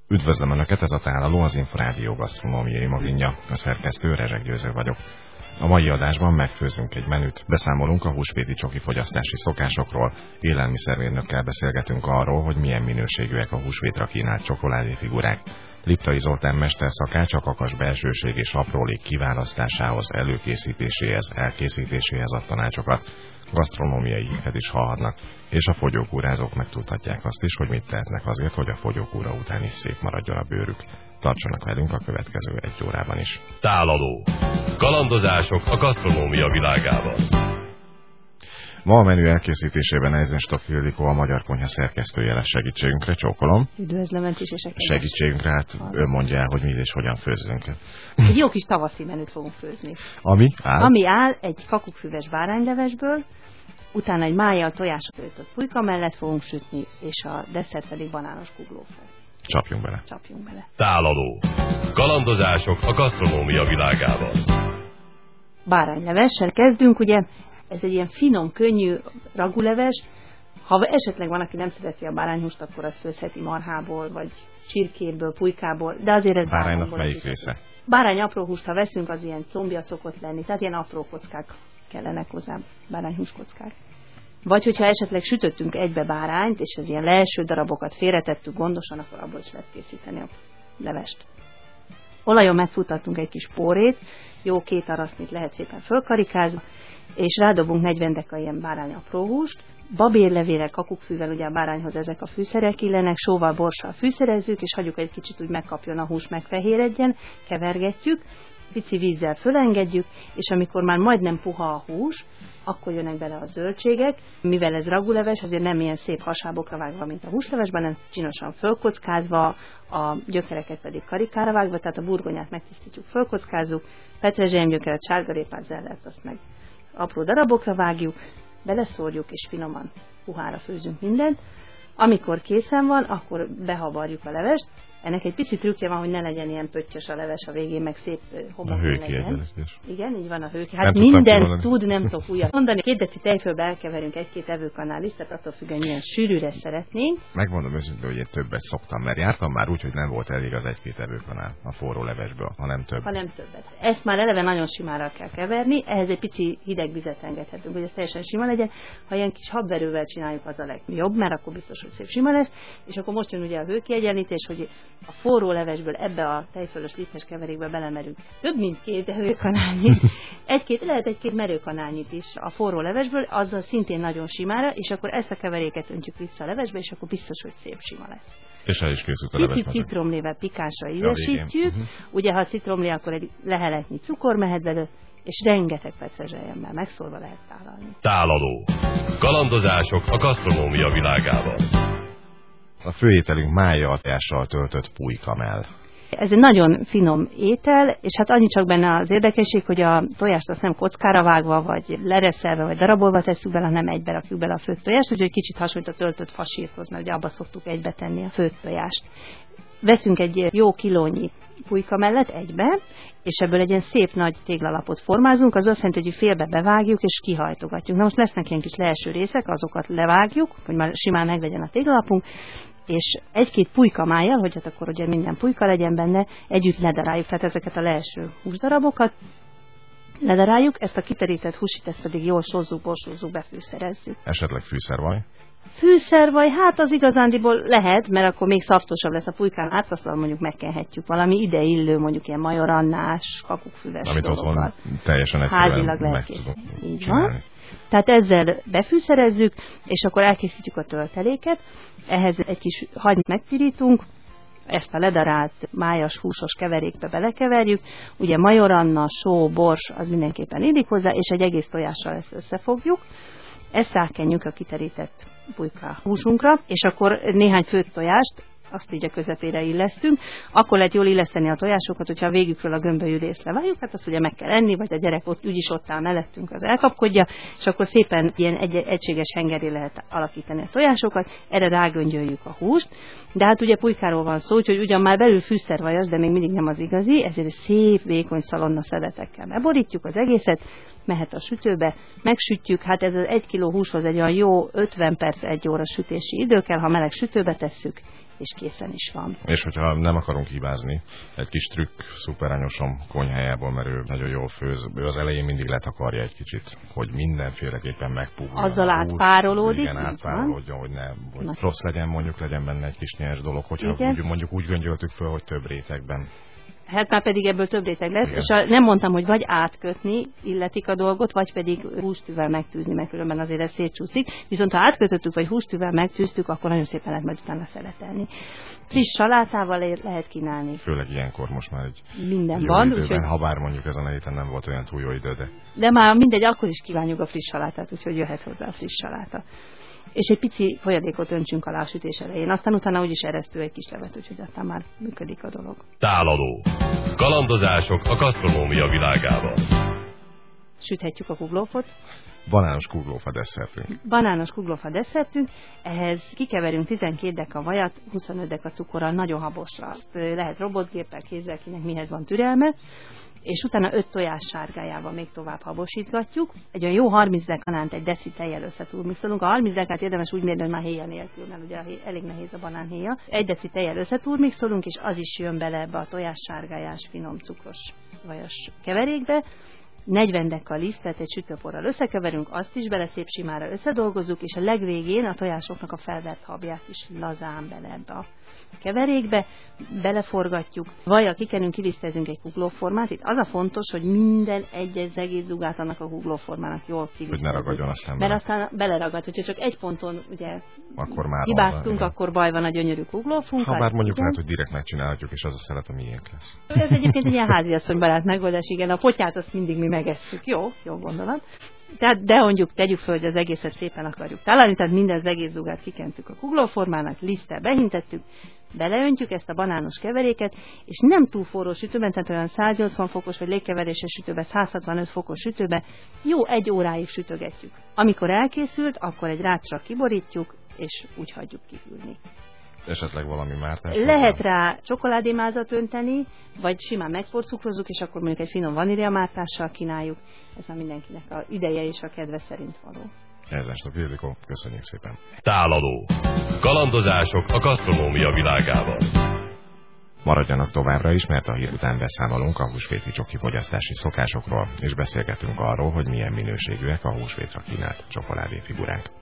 Üdvözlöm Önöket, ez a Tálaló, az Inforádió gasztronómiai maginja. A szerkesztő, Rezsek Győző vagyok. A mai adásban megfőzünk egy menüt, beszámolunk a húsvéti csoki fogyasztási szokásokról, élelmiszermérnökkel beszélgetünk arról, hogy milyen minőségűek a húsvétra kínált csokoládéfigurák. Liptai Zoltán mesterszakács a kakas belsőség és aprólék kiválasztásához, előkészítéséhez, elkészítéséhez ad tanácsokat. Gasztronómiai híret is hallhatnak, és a fogyókúrázók megtudhatják azt is, hogy mit tehetnek azért, hogy a fogyókúra után is szép maradjon a bőrük. Tartsanak velünk a következő egy órában is. Tálaló. Kalandozások a gasztronómia világában. Ma a menü elkészítésében Eisenstock Ildikó, a Magyar Konyha szerkesztője lesz segítségünkre. Csókolom. Üdvözlöm Önt is, és segítségünkre, hát ön mondja el, hogy mi és hogyan főzzünk. Egy jó kis tavaszi menüt fogunk főzni. Ami áll? Ami áll egy kakukkfüves báránylevesből, utána egy májjal tojásra töltött pulyka mellett fogunk sütni, és a desszert pedig banános kuglófej. Csapjunk bele. Csapjunk bele. Tálaló. Kalandozások a gasztronómia világában. Báránylevessel kezdünk, ugye ez egy ilyen finom, könnyű raguleves. Ha esetleg van, aki nem szereti a bárányhúst, akkor az főzheti marhából, vagy csirkéből, pulykából, de azért ez báránynak melyik része? Bárány apró húst, ha veszünk, az ilyen combja szokott lenni, tehát ilyen apró kockák kellenek hozzá, bárányhús kockák. Vagy hogyha esetleg sütöttünk egybe bárányt, és ez ilyen leeső darabokat félretettük gondosan, akkor abból is lehet készíteni a levest. Olajon megfuttattunk egy kis pórét, jó 2 arasznyit lehet szépen fölkarikázva, és rádobunk 40 deka ilyen bárány apróhúst, babérlevélel, kakukkfűvel, ugye a bárányhoz ezek a fűszerek illenek, sóval, borssal fűszerezzük, és hagyjuk egy kicsit úgy megkapjon a hús, megfehéredjen, kevergetjük, pici vízzel fölengedjük, és amikor már majdnem puha a hús, akkor jönnek bele a zöldségek. Mivel ez raguleves, azért nem ilyen szép hasábokra vágva, mint a húslevesben, hanem csinosan fölkockázva, a gyökereket pedig karikára vágva, tehát a burgonyát megtisztítjuk, fölkockázzuk, petrezselyemgyökeret, sárgarépát, zellert, azt meg apró darabokra vágjuk, beleszórjuk, és finoman puhára főzünk mindent. Amikor készen van, akkor behavarjuk a levest. Ennek egy pici trükkje van, hogy ne legyen ilyen pöttyös a leves a végén, meg szép homlokon legyen. Igen, így van a hőki. Hát mindent tud, nem tudok újat mondani. 2 deci tejfölbe elkeverünk 1-2 evőkanál lisztet, attól függően milyen sűrűre szeretnénk. Megmondom őszintén, hogy én többet szoktam, mert jártam már úgy, hogy nem volt elég az 1-2 evőkanál a forró levesből, hanem több. Hanem többet. Ezt már eleve nagyon simára kell keverni, ehhez egy pici hideg vizet engedhetünk, hogy ez teljesen sima legyen. Ha ilyen kis habverővel csináljuk, az a legjobb, mert akkor biztos, hogy szép sima lesz. És akkor most jön ugye a hőkiegyenlítés, hogy a forró levesből ebbe a tejfölös lisztes keverékbe belemerünk több mint 2 evőkanálnyit, lehet 1-2 merőkanálnyit is a forró levesből, azzal szintén nagyon simára, és akkor ezt a keveréket öntjük vissza a levesbe, és akkor biztos, hogy szép sima lesz. És el is készült a leves. Picit citromlével pikánsra ízesítjük, ugye ha citromlé, akkor egy leheletnyi cukor mehet belőle, és rengeteg petrezselyemmel megszórva lehet tálalni. Tálaló. Kalandozások a gasztronómia világában. A főételünk májjal töltött pulykamell. Ez egy nagyon finom étel, és hát annyi csak benne az érdekesség, hogy a tojást azt nem kockára vágva, vagy lereszelve, vagy darabolva tesszük bele, hanem egybe rakjuk bele a főtt tojást, úgyhogy kicsit hasonlít a töltött fasírthoz, mert ugye abba szoktuk egybe tenni a főtt tojást. Veszünk egy jó kilónyi pulykamellet egybe, és ebből egy ilyen szép nagy téglalapot formázunk, az azt jelenti, hogy félbe bevágjuk és kihajtogatjuk. Na most lesznek ilyen kis leeső részek, azokat levágjuk, hogy már simán meglegyen a téglalapunk, és 1-2 pulykamájjal, hogy hát akkor ugye minden pulyka legyen benne, együtt ledaráljuk, tehát ezeket a leeső húsdarabokat ledaráljuk, ezt a kiterített húsit, ezt pedig jól sózzuk, borsózzuk, befűszerezzük. Esetleg fűszervaj? Fűszervaj, hát az igazándiból lehet, mert akkor még szaftosabb lesz a pulykán át, azt mondjuk megkenhetjük valami ideillő, mondjuk ilyen majorannás, kakukkfüves amit dolgokat. otthon teljesen egyszerűen meg tudok így van. Tehát ezzel befűszerezzük, és akkor elkészítjük a tölteléket. Ehhez egy kis hagymát megpirítunk, ezt a ledarált májas húsos keverékbe belekeverjük. Ugye majoranna, só, bors, az mindenképpen illik hozzá, és egy egész tojással ezt összefogjuk. Ezt rákenjük a kiterített pulyka húsunkra, és akkor néhány főtt tojást, azt így a közepére illesztünk. Akkor lehet jól illeszteni a tojásokat, hogyha a végükről a gömbölyű részt levágjuk, hát azt ugye meg kell enni, vagy a gyerek ott úgyis ott áll mellettünk, az elkapkodja, és akkor szépen ilyen egységes hengeré lehet alakítani a tojásokat, erre rágöngyöljük a húst. De hát ugye pulykáról van szó, úgyhogy ugyan már belül fűszervajas, de még mindig nem az igazi, ezért szép, vékony szalonna szedetekkel beborítjuk az egészet, mehet a sütőbe, megsütjük, hát ez az 1 kiló húshoz egy olyan jó 50 perc, 1 óra sütési idő kell, ha meleg sütőbe tesszük, és készen is van. És hogyha nem akarunk hibázni, egy kis trükk szuperányosom konyhájából, mert ő nagyon jól főz, ő az elején mindig letakarja egy kicsit, hogy mindenféleképpen megpuhuljon. Azzal átpárolódik? Igen, átpárolódjon, hogy rossz legyen, mondjuk legyen benne egy kis nyers dolog, hogyha mondjuk úgy göngyöltük föl, hogy több rétegben. Hát már pedig ebből több réteg lesz, igen. És nem mondtam, hogy vagy átkötni illetik a dolgot, vagy pedig hústűvel megtűzni, mert különben azért ez szétcsúszik. Viszont ha átkötöttük, vagy hústűvel megtűztük, akkor nagyon szépen lehet majd utána szeletelni. Friss salátával lehet kínálni. Főleg ilyenkor most már egy minden jó van. időben, úgyhogy... ha bár mondjuk ezen a héten nem volt olyan túl jó idő, de már mindegy, akkor is kívánjuk a friss salátát, úgyhogy jöhet hozzá a friss saláta. És egy pici folyadékot öntsünk alá a sütés elején. Aztán utána úgyis eresztő egy kis levet, úgyhogy aztán már működik a dolog. Tálaló. Kalandozások a gasztronómia világában. Süthetjük a kuglófot. Banános kuglófa desszertünk. Banános kuglófa desszertünk, ehhez kikeverünk 12 deka vajat, 25 deka cukorral, nagyon habosra. Azt lehet robotgéppel, kézzel, kinek mihez van türelme, és utána 5 tojás sárgájával még tovább habosítgatjuk. Egy olyan jó 30 dekanánt egy deci tejjel összetúrmixolunk. A 30 dekát érdemes úgy mérni, hogy már héja nélkül, mert ugye elég nehéz a banánhéja. Egy deci tejjel összetúrmixolunk, és az is jön bele ebbe a tojás sárgájás, finom cukros vajas keverékbe. 40 deka lisztet egy sütőporral összekeverünk, azt is bele szép simára összedolgozzuk, és a legvégén a tojásoknak a felvert habját is lazán bele ebbe a keverékbe, beleforgatjuk, vajjal kikenünk, kilisztezünk egy kuglóformát. Itt az a fontos, hogy minden egyes zegétzugát annak a kuglóformának jól kilisztezzük. Hogy ne ragadjon aztán bele. Mert aztán beleragad, hogyha csak egy ponton ugye akkor már hibáztunk, akkor baj van a gyönyörű kuglófunkkal. Ha bár mondjuk lehet, hogy direkt megcsinálhatjuk, és az a szelet a miénk lesz. Ez egyébként egy ilyen háziasszonybarát megoldás, igen, a potyát azt mindig mi megesszük. Jó gondolat. Tehát de mondjuk tegyük föl, hogy az egészet szépen akarjuk találni, tehát minden zegészugát kikentük a kuglóformának, liszttel behintettük, beleöntjük ezt a banános keveréket, és nem túl forró sütőben, tehát olyan 180 fokos vagy légkeveréses sütőben, 165 fokos sütőben, jó 1 óráig sütögetjük. Amikor elkészült, akkor egy rácsra kiborítjuk, és úgy hagyjuk kihűlni. Esetleg valami mártás? Lehet rá csokoládémázat önteni, vagy simán megporcukrozzuk, és akkor mondjuk egy finom vaníliamártással kínáljuk. Ez a mindenkinek a ideje és a kedve szerint való. Ezensnap Ildikó, köszönjük szépen. Tálaló. Kalandozások a gasztronómia világában. Maradjanak továbbra is, mert a hír után beszámolunk a húsvéti csoki fogyasztási szokásokról, és beszélgetünk arról, hogy milyen minőségűek a húsvétra kínált csokoládéfigurák.